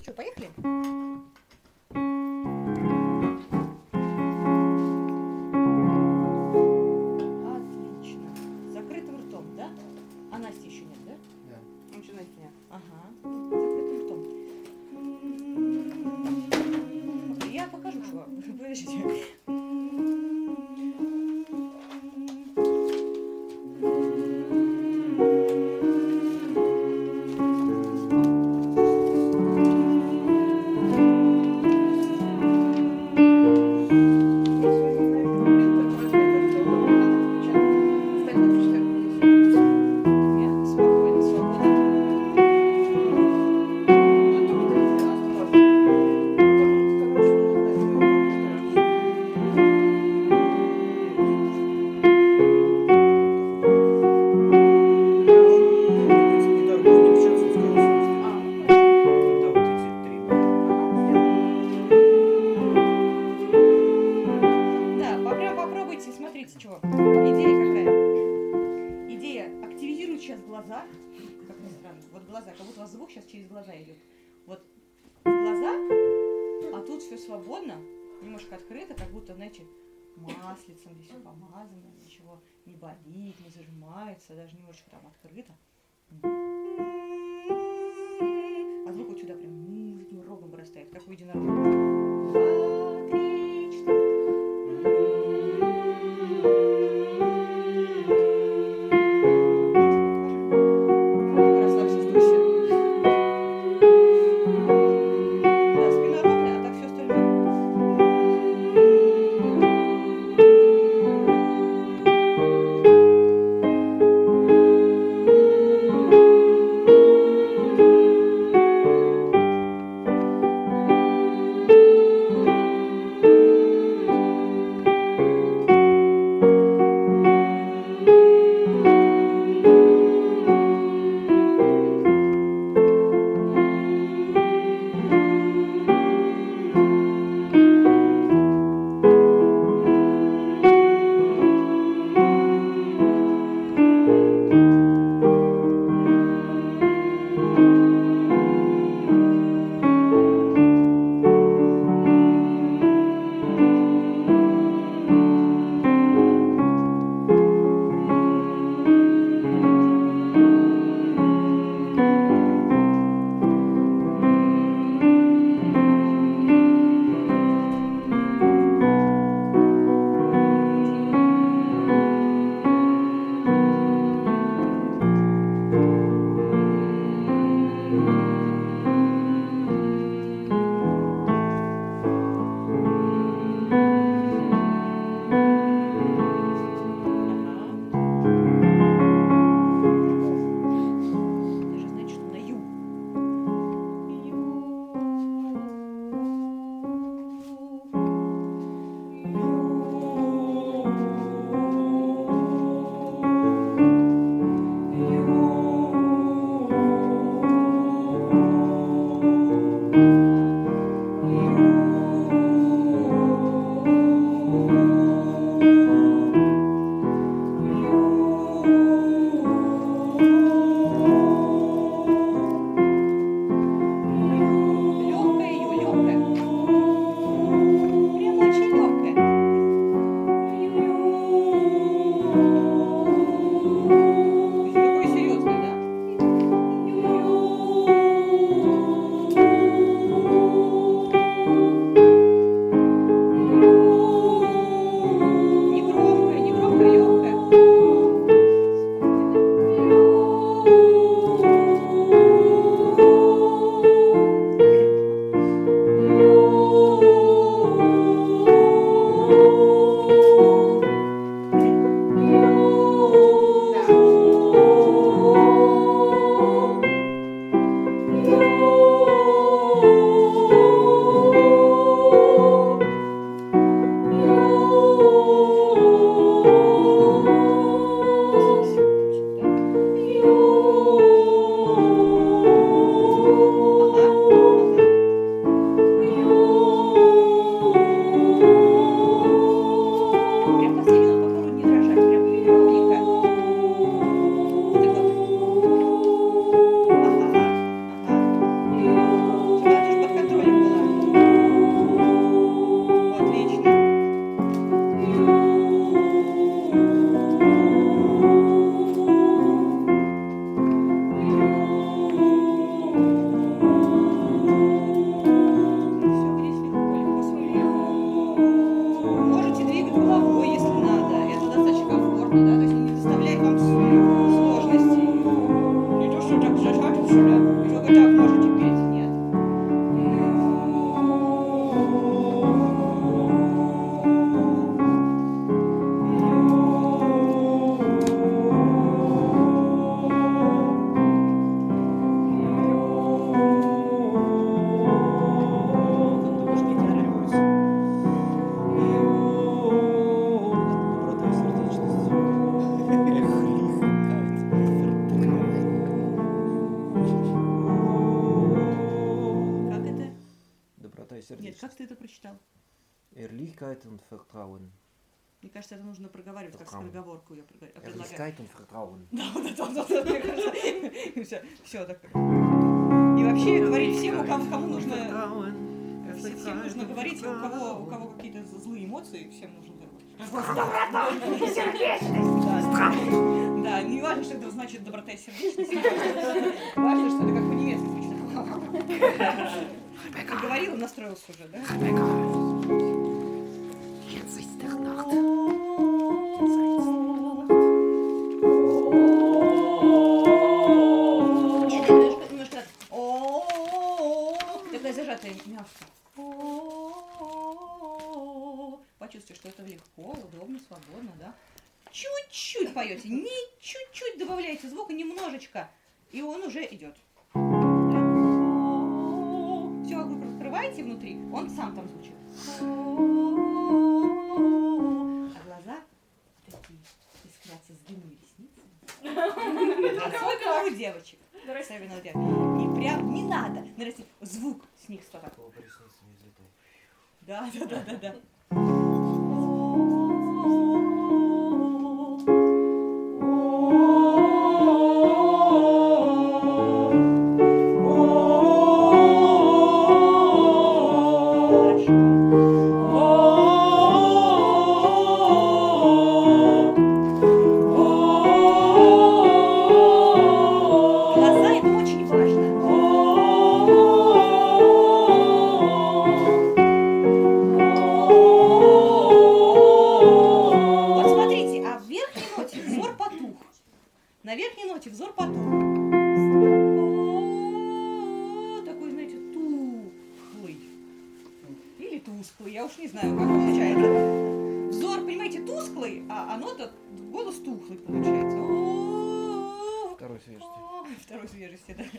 что, поехали? Отлично. Закрытым ртом, да? А Насти еще нет, да? Да. Еще Насти нет. Ага. Закрытым ртом. Я покажу, чувак. Подождите. Спокойно, свободно. Да, попробуйте, смотрите, чего. Идея какая? Идея активизирует сейчас глаза. Как ни странно. Вот глаза, как будто у вас звук сейчас через глаза идет. Вот глаза, а тут все свободно, немножко открыто, как будто, знаете, маслицем здесь все помазано, ничего не болит, не зажимается, даже немножечко там открыто. А звук вот сюда прям таким рогом вырастает, как у единорога. 2, 3, 4. Расслабься, сдуйся. Да, спина ровная, а так все остальное. доброта и Нет, сердечность. как ты это прочитал? Ehrlichkeit und Vertrauen. Мне кажется, это нужно проговаривать, как скороговорку я предлагаю. Ehrlichkeit und Vertrauen. Да, мне кажется. Все так. И вообще говорить всем, кому нужно... Всем нужно говорить, у кого какие-то злые эмоции, всем нужно говорить. Да, не важно, что это значит доброта и сердечность. Важно, что это как по-немецки звучит. Ты говорил, настроился уже, да? Нет, немножко такая зажатая мягко. Почувствуйте, что это легко, удобно, свободно, да? Чуть-чуть поете, не чуть-чуть добавляете звука, немножечко, и он уже идет. Все, как вы открываете внутри, он сам там звучит. А глаза такие искрятся с длинными ресницами. Особенно у девочек. Особенно у девочек. И прям не надо нарастить звук с них столько. Да. На верхней ноте взор потух. Такой, знаете, тухлый. Или тусклый, я уж не знаю, как получается. Взор, понимаете, тусклый, а нота, голос тухлый получается. Второй свежести. Второй свежести, да.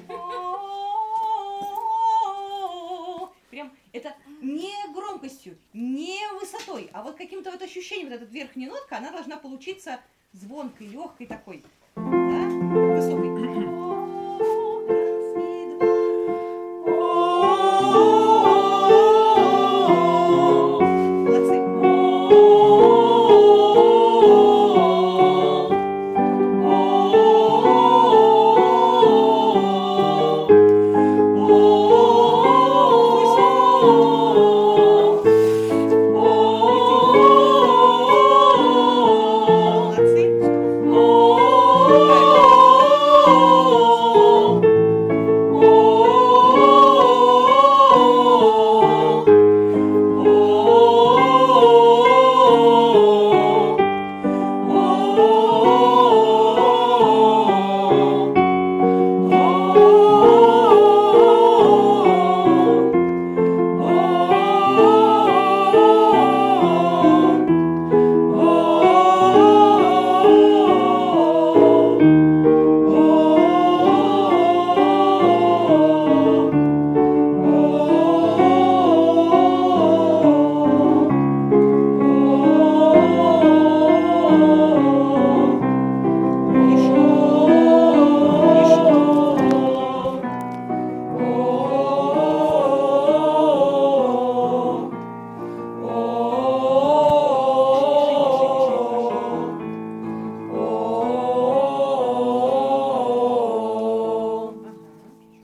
Прям это не громкостью, не высотой, а вот каким-то вот ощущением, вот эта верхняя нотка, она должна получиться звонкой, легкой такой, да, высокой.